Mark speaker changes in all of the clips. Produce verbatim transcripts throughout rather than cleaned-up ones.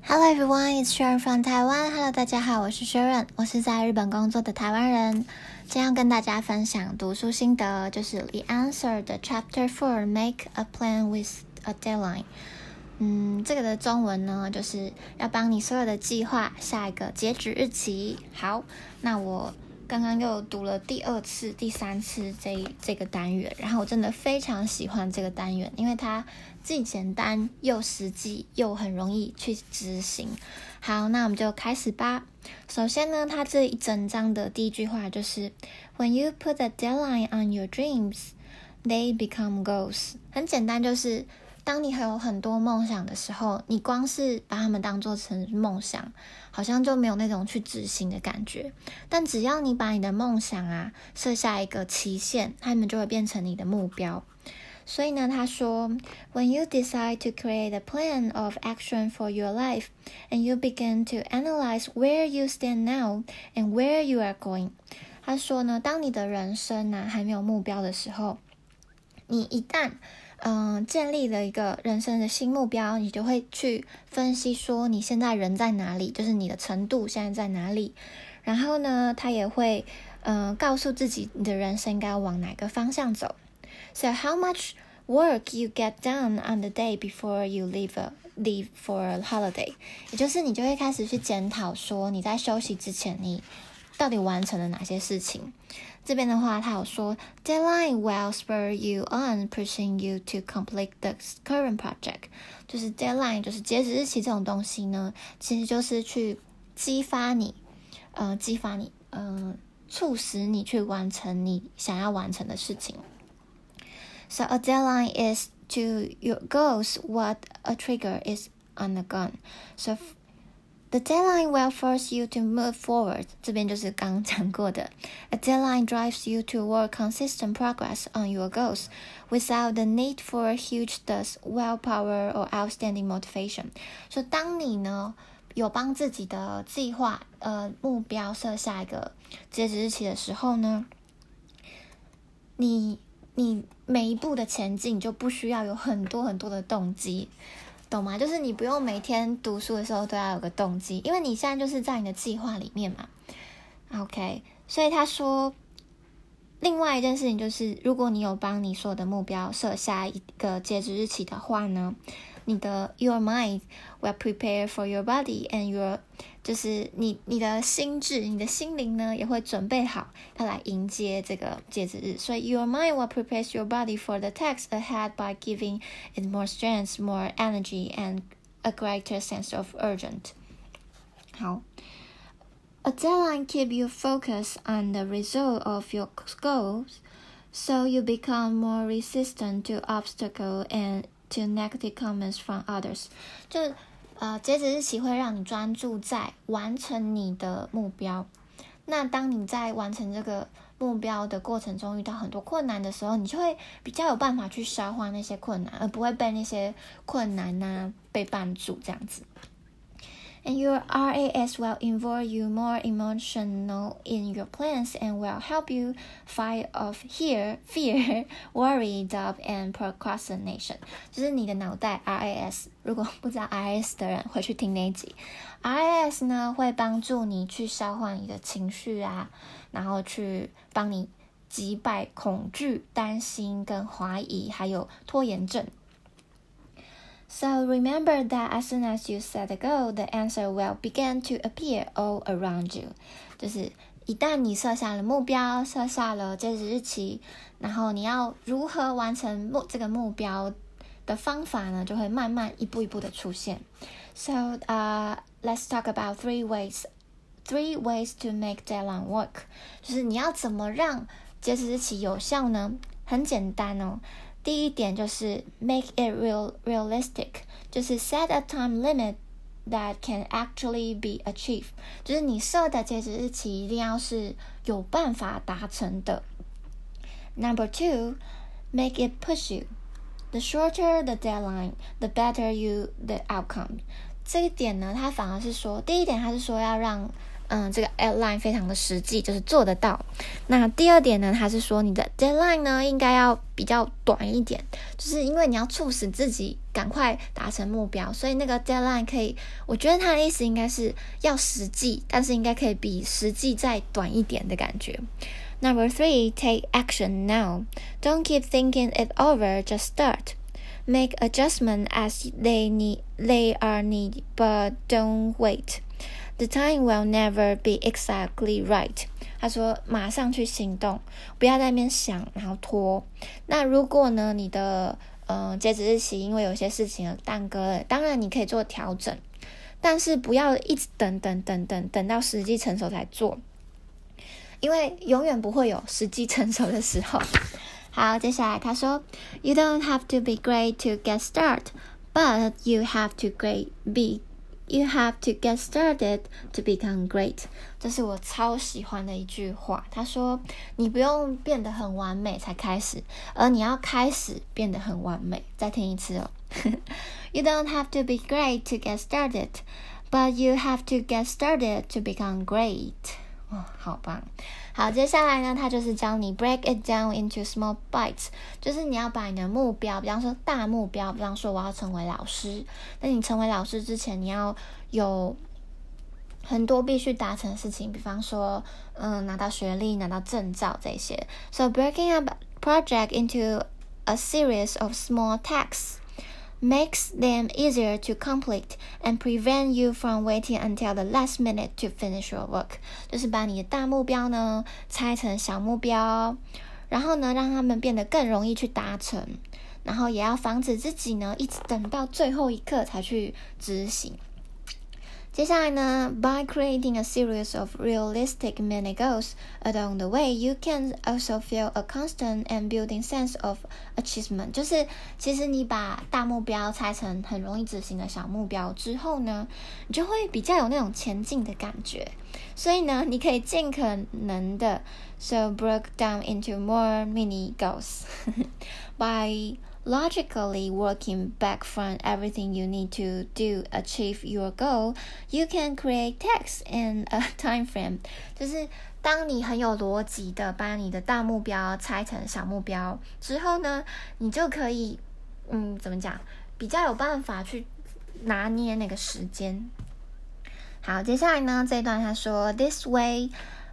Speaker 1: Hello everyone, it's Sharon from Taiwan. Hello, 大家好，我是 Sharon， 我是在日本工作的台湾人。今天要跟大家分享读书心得，就是 The Answer 的 Chapter four, Make a Plan with a Deadline。嗯，这个的中文呢，就是要帮你所有的计划下一个截止日期。好，那我刚刚又读了第二次、第三次这这个单元，然后我真的非常喜欢这个单元，因为它既简单又实际，又很容易去执行。好，那我们就开始吧。首先呢，它这一整章的第一句话就是 When you put a deadline on your dreams, they become goals。 很简单，就是当你有很多梦想的时候，你光是把它们当作成梦想，好像就没有那种去执行的感觉。但只要你把你的梦想啊设下一个期限，它们就会变成你的目标。所以呢，他说 When you decide to create a plan of action for your life, and you begin to analyze where you stand now and where you are going。 他说呢，当你的人生啊还没有目标的时候，你一旦嗯，建立了一个人生的新目标，你就会去分析说你现在人在哪里，就是你的程度现在在哪里。然后呢，他也会嗯告诉自己你的人生应该往哪个方向走。So how much work you get done on the day before you leave a, leave for a holiday？ 也就是你就会开始去检讨说你在休息之前你到底完成了哪些事情。这边的话，他有说 Deadline will spur you on, pushing you to complete the current project。 就是 Deadline 就是截止日期这种东西呢，其实就是去激发你呃，激发你呃，促使你去完成你想要完成的事情。 So a deadline is to your goals what a trigger is on a gun. So the deadline will force you to move forward. 这边就是刚讲过的 A deadline drives you toward consistent progress on your goals without the need for huge thirst, willpower or outstanding motivation. 所以当你呢有帮自己的计划呃目标设下一个截止日期的时候呢，你你每一步的前进就不需要有很多很多的动机，懂吗？就是你不用每天读书的时候都要有个动机，因为你现在就是在你的计划里面嘛。 OK， 所以他说另外一件事情就是，如果你有帮你所有的目标设下一个截止日期的话呢，你的 your mind will prepare for your body and your 就是你你的心智你的心灵呢也会准备好要来迎接这个截止日。所以 your mind will prepare your body for the task ahead by giving it more strength, more energy and a greater sense of urgent。 好，A deadline keeps you focused on the result of your goals, so you become more resistant to obstacles and to negative comments from others。 就是呃，截止日期会让你专注在完成你的目标。那当你在完成这个目标的过程中遇到很多困难的时候，你就会比较有办法去消化那些困难，而不会被那些困难啊被绊住这样子。And your R A S will involve you more emotional in your plans and will help you fight off fear, fear, worry, doubt, and procrastination。 就是你的脑袋 R A S， 如果不知道 R A S 的人回去听那一集。 R A S 呢会帮助你去消化你的情绪啊，然后去帮你击败恐惧、担心跟怀疑，还有拖延症。So remember that as soon as you set a goal, the answer will begin to appear all around you。 就是一旦你设下了目标，设下了截止日期，然后你要如何完成目这个目标的方法呢，就会慢慢一步一步的出现。So uh, let's talk about three ways, three ways to make deadline work。 就是你要怎么让截止日期有效呢？很简单哦。第一点就是 make it real realistic， 就是 set a time limit that can actually be achieved。 就是你设的截止日期一定要是有办法达成的。 Number two, make it push you. The shorter the deadline, the better you the outcome。 这一点呢，它反而是说，第一点它是说要让嗯，这个 deadline 非常的实际，就是做得到。那第二点呢，它是说你的 deadline 呢应该要比较短一点，就是因为你要促使自己赶快达成目标，所以那个 deadline 可以，我觉得他的意思应该是要实际，但是应该可以比实际再短一点的感觉。Number three, take action now. Don't keep thinking it over, just start. Make adjustments as they need, they are needed, but don't wait. The time will never be exactly right. 他说马上去行动，不要在那边想然后拖。那如果呢你的呃截止日期因为有些事情而耽搁了，当然你可以做调整，但是不要一直等等等等等到时机成熟才做，因为永远不会有时机成熟的时候。好，接下来他说 You don't have to be great to get started, but you have to great be You have to get started to become great. 这是我超喜欢的一句话。他说你不用变得很完美才开始，而你要开始变得很完美。再听一次哦You don't have to be great to get started, but you have to get started to become great. 哦，好棒。好，接下来呢，他就是教你 break it down into small bites， 就是你要把你的目标，比方说大目标，比方说我要成为老师，那你成为老师之前，你要有很多必须达成的事情，比方说，嗯，拿到学历、拿到证照这些。So breaking up project into a series of small tasks makes them easier to complete and prevent you from waiting until the last minute to finish your work. 就是把你的大目标呢拆成小目标，然后呢让他们变得更容易去达成，然后也要防止自己呢一直等到最后一刻才去执行。接下来呢 by creating a series of realistic mini goals along the way, you can also feel a constant and building sense of achievement. 就是其实你把大目标拆成很容易执行的小目标之后呢，你就会比较有那种前进的感觉。所以呢，你可以尽可能的 so broke down into more mini goals by logically working back from everything you need to do achieve your goal, you can create tasks in a time frame. 就是当你很有逻辑的把你的大目标拆成小目标之后呢，你就可以嗯怎么讲，比较有办法去拿捏那个时间。好，接下来呢这一段他说 This way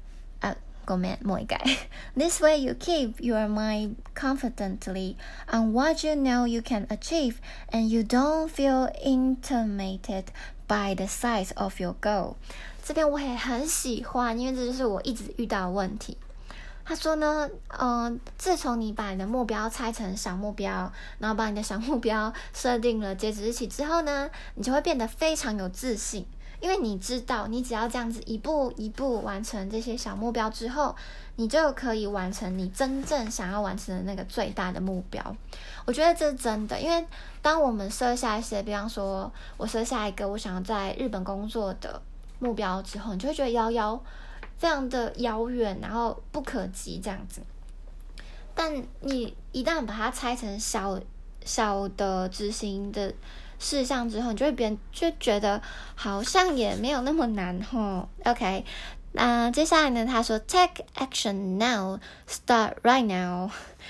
Speaker 1: Go man, もう一回 This way you keep your mind confidently on what you know you can achieve, and you don't feel intimidated by the size of your goal. 这边我也很喜欢，因为这就是我一直遇到的问题。他说呢，呃，自从你把你的目标拆成小目标，然后把你的小目标设定了截止日期之后呢，你就会变得非常有自信。因为你知道你只要这样子一步一步完成这些小目标之后，你就可以完成你真正想要完成的那个最大的目标。我觉得这是真的，因为当我们设下一些，比方说我设下一个我想要在日本工作的目标之后，你就会觉得遥遥非常的遥远，然后不可及这样子。但你一旦把它拆成小小的执行的事项之后，你就会别人就觉得好像也没有那么难吼。OK， 那、呃、接下来呢？他说 Take action now, start right now.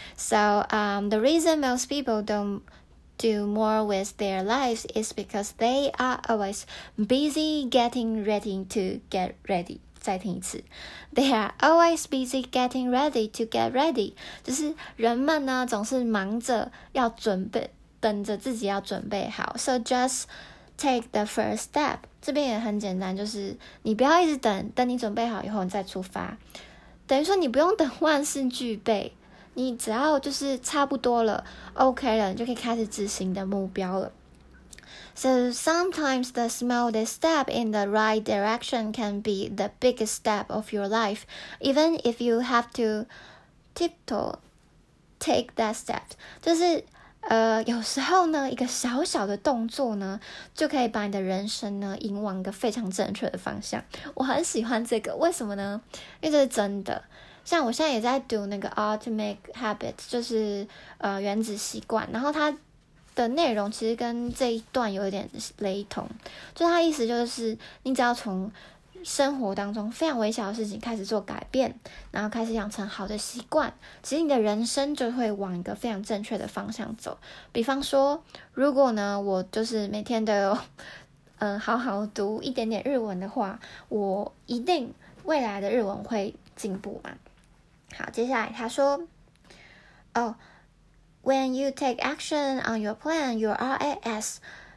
Speaker 1: So um, the reason most people don't do more with their lives is because they are always busy getting ready to get ready. 再听一次 They are always busy getting ready to get ready. 就是人们呢总是忙着要准备。等着自己要准备好 So just take the first step. 这边也很简单，就是你不要一直等等你准备好以后你再出发，等于说你不用等万事俱备，你只要就是差不多了 OK 了，你就可以开始执行你的目标了。So sometimes the smallest step in the right direction can be the biggest step of your life, even if you have to tiptoe take that step. 就是呃，有时候呢，一个小小的动作呢，就可以把你的人生呢引往一个非常正确的方向。我很喜欢这个，为什么呢？因为这是真的。像我现在也在读那个 Atomic Habit， 就是呃原子习惯，然后它的内容其实跟这一段有一点雷同，就它意思就是你只要从生活当中非常微小的事情开始做改变，然后开始养成好的习惯，其实你的人生就会往一个非常正确的方向走。比方说，如果呢我就是每天都有嗯好好读一点点日文的话，我一定未来的日文会进步嘛。好，接下来他说哦、oh,When you take action on your plan, your R A S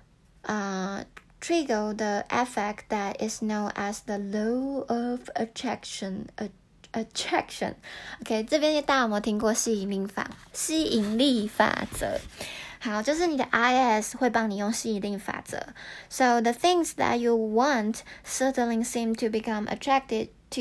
Speaker 1: uh, trigger the effect that is known as the law of attraction. Attraction. OK, 这边大家有没有听过吸引力法？吸引力法则。好，就是你的 R A S 会帮你用吸引力法则。So the things that you want certainly seem to become attracted to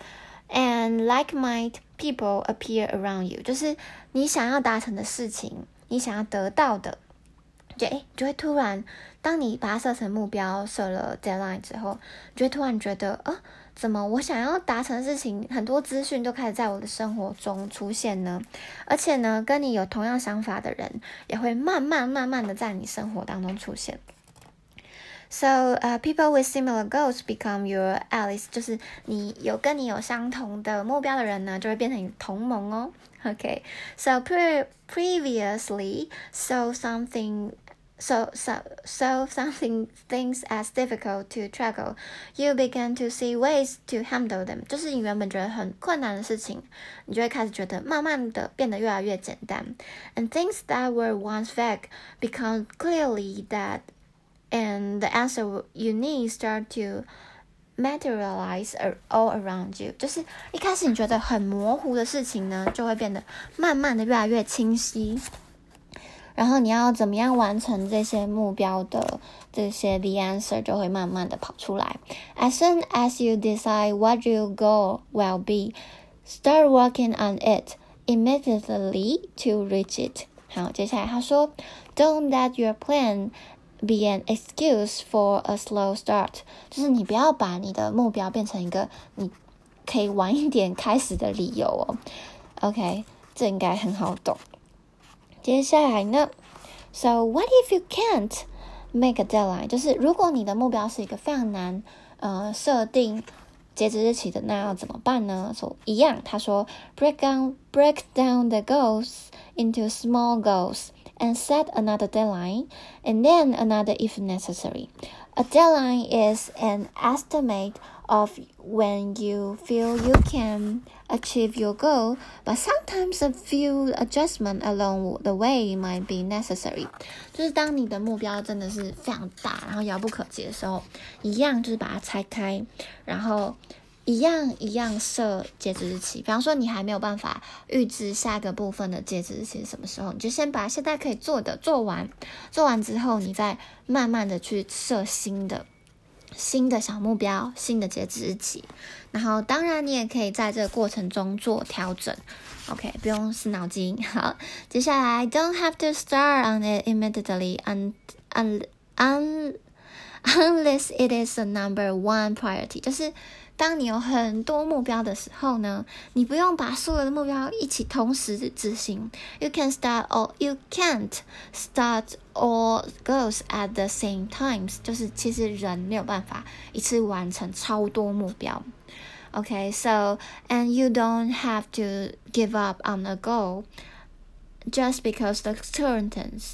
Speaker 1: you.And like-minded people appear around you， 就是你想要达成的事情，你想要得到的，就诶就会突然，当你把它设成目标，设了 deadline 之后，就会突然觉得，呃，怎么我想要达成的事情，很多资讯都开始在我的生活中出现呢？而且呢，跟你有同样想法的人，也会慢慢慢慢的在你生活当中出现。So, uh, people with similar goals become your allies. 就是你有跟你有相同的目标的人呢，就会变成你的同盟哦。Okay. So pre- previously, so something, so so so something things as difficult to tackle, you began to see ways to handle them. 就是你原本觉得很困难的事情，你就会开始觉得慢慢的变得越来越简单。And things that were once vague become clearly that.And the answer you need start to materialize all around you. 就是一开始你觉得很模糊的事情呢，就会变得慢慢的越来越清晰。然后你要怎么样完成这些目标的这些 the answer 就会慢慢的跑出来。As soon as you decide what your goal will be, start working on it immediately to reach it. 好，接下来他说 Don't let your plan...be an excuse for a slow start， 就是你不要把你的目标变成一个你可以晚一点开始的理由哦。OK， 这应该很好懂。接下来呢 ，So what if you can't make a deadline？ 就是如果你的目标是一个非常难呃设定截止日期的，那要怎么办呢？所、so, 一样，他说 break down break down the goals into small goals.And set another deadline, and then another if necessary. A deadline is an estimate of when you feel you can achieve your goal, but sometimes a few adjustments along the way might be necessary. 就是当你的目标真的是非常大，然后遥不可及的时候，一样就是把它拆开，然后一样一样设截止日期。比方说你还没有办法预知下一个部分的截止日期是什么时候，你就先把现在可以做的做完，做完之后你再慢慢的去设新的新的小目标，新的截止日期。然后当然你也可以在这个过程中做调整。 OK， 不用死脑筋。好，接下来 Don't have to start on it immediately un, un, un, unless it is a number one priority. 就是当你有很多目标的时候呢，你不用把所有的目标一起同时执行。You can start all, you can't start all goals at the same times. 就是其实人没有办法一次完成超多目标。Okay, so, and you don't have to give up on a goal just because the circumstances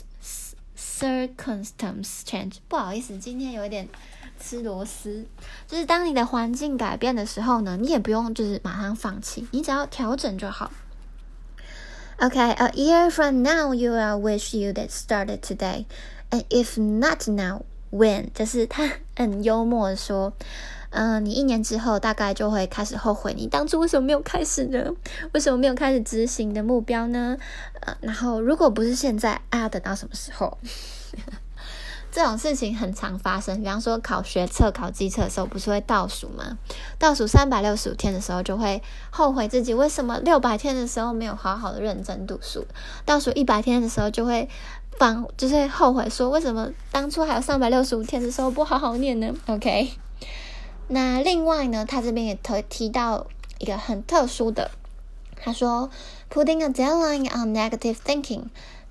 Speaker 1: circumstance change. 不好意思，今天有一点吃螺丝。就是当你的环境改变的时候呢，你也不用就是马上放弃，你只要调整就好。Okay, a year from now, you will wish you had started today. And if not now, when? 就是他很幽默的说，嗯，你一年之后大概就会开始后悔你当初为什么没有开始呢？为什么没有开始执行的目标呢？呃，然后如果不是现在，啊，要等到什么时候？这种事情很常发生，比方说考学测、考机测的时候，不是会倒数吗？倒数三百六十五天的时候，就会后悔自己为什么六百天的时候没有好好的认真读书；倒数一百天的时候，就会反就是后悔说，为什么当初还有三百六十五天的时候不好好念呢 ？OK。那另外呢，他这边也提到一个很特殊的，他说 Putting a deadline on negative thinking.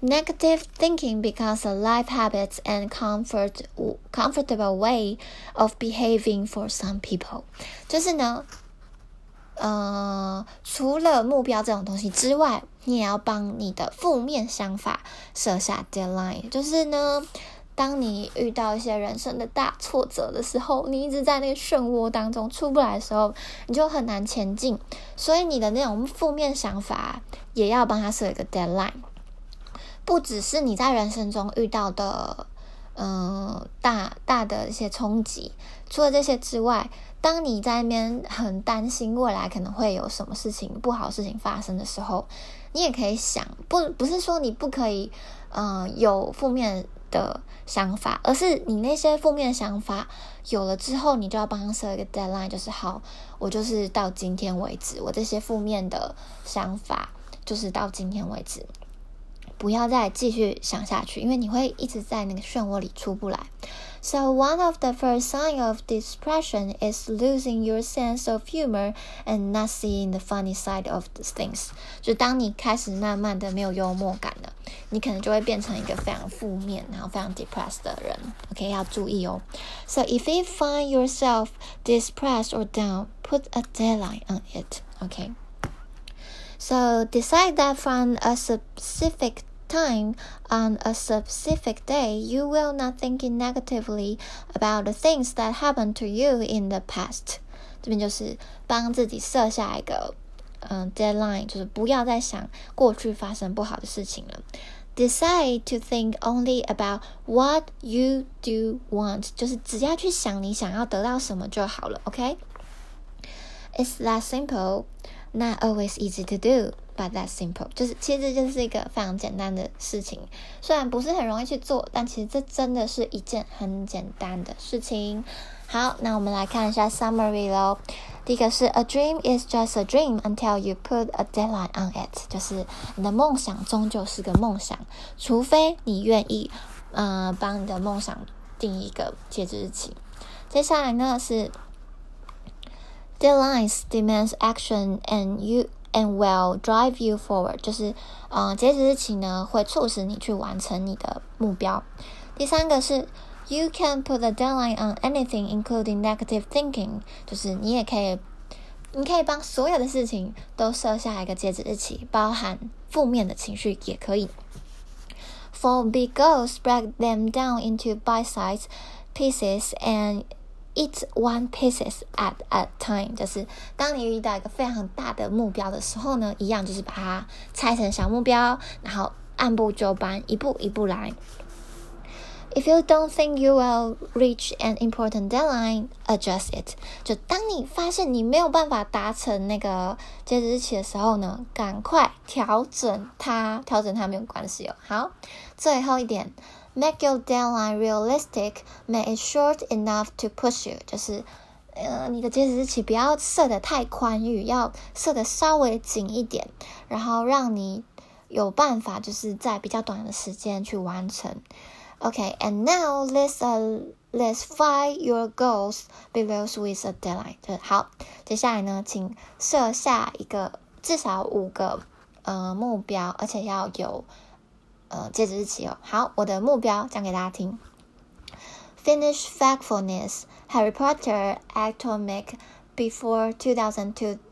Speaker 1: Negative thinking becomes a life habit and comfort comfortable way of behaving for some people. 就是呢，呃，除了目标这种东西之外，你也要帮你的负面想法设下 deadline。就是呢，当你遇到一些人生的大挫折的时候，你一直在那个漩涡当中出不来的时候，你就很难前进。所以你的那种负面想法也要帮他设一个 deadline。不只是你在人生中遇到的，嗯、呃，大大的一些冲击，除了这些之外，当你在那边很担心未来可能会有什么事情不好的事情发生的时候，你也可以想，不不是说你不可以，嗯、呃，有负面的想法，而是你那些负面想法有了之后，你就要帮他设一个 deadline， 就是好，我就是到今天为止，我这些负面的想法就是到今天为止。不要再继续想下去，因为你会一直在那个漩涡里出不来。So one of the first signs of depression is losing your sense of humor and not seeing the funny side of the things. 就当你开始慢慢的没有幽默感了，你可能就会变成一个非常负面，然后非常 depressed 的人。OK， 要注意哦。So if you find yourself depressed or down, put a deadline on it. OK.So decide that from a specific time on a specific day, you will not think negatively about the things that happened to you in the past. 这边就是帮自己设下一个嗯 deadline， 就是不要再想过去发生不好的事情了。Decide to think only about what you do want， 就是只要去想你想要得到什么就好了。OK， It's that simple.Not always easy to do, but that's simple. 就是其实就是一个非常简单的事情，虽然不是很容易去做，但其实这真的是一件很简单的事情。好，那我们来看一下 summary 咯。第一个是 A dream is just a dream until you put a deadline on it， 就是你的梦想终究是个梦想，除非你愿意呃帮你的梦想定一个截止日期。接下来呢是Deadlines demands action and you and will drive you forward， 就是呃截止日期呢会促使你去完成你的目标。第三个是 You can put a deadline on anything including negative thinking， 就是你也可以你可以帮所有的事情都设下一个截止日期，包含负面的情绪也可以。For big goals, break them down into bite-sized pieces and eat one pieces at a time， 就是当你遇到一个非常大的目标的时候呢，一样就是把它拆成小目标，然后按部就班，一步一步来。If you don't think you will reach an important deadline, adjust it。 就当你发现你没有办法达成那个截止日期的时候呢，赶快调整它，调整它没有关系哦。好，最后一点，Make your deadline realistic, make it short enough to push you， 就是呃你的截止日期不要设得太宽裕，要设得稍微紧一点，然后让你有办法就是在比较短的时间去完成。Okay, and now let's uh, let's find your goals below with a deadline。 好，接下来呢，请设下一个至少五个呃目标，而且要有呃截止日期哦。好，我的目标讲给大家听。Finish Factfulness, Harry Potter, Atomic before two thousand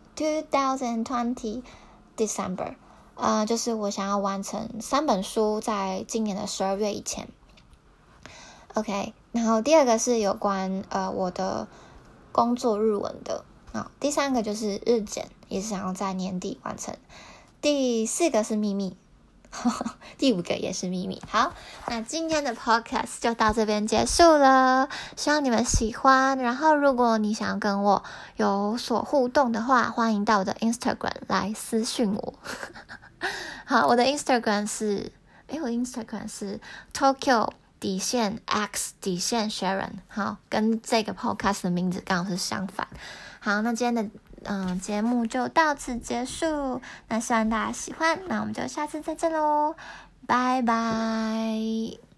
Speaker 1: twenty December。呃，就是我想要完成三本书，在今年的十二月以前。OK， 然后第二个是有关呃我的工作日文的，好，第三个就是日检，也是想要在年底完成。第四个是秘密，呵呵，第五个也是秘密。好，那今天的 podcast 就到这边结束了，希望你们喜欢。然后如果你想要跟我有所互动的话，欢迎到我的 Instagram 来私讯我。好，我的 Instagram 是，诶，我的 Instagram 是 Tokyo底线 X 底线 Sharon， 好，跟这个 podcast 的名字刚好是相反。好，那今天的嗯节目就到此结束，那希望大家喜欢，那我们就下次再见喽，拜拜。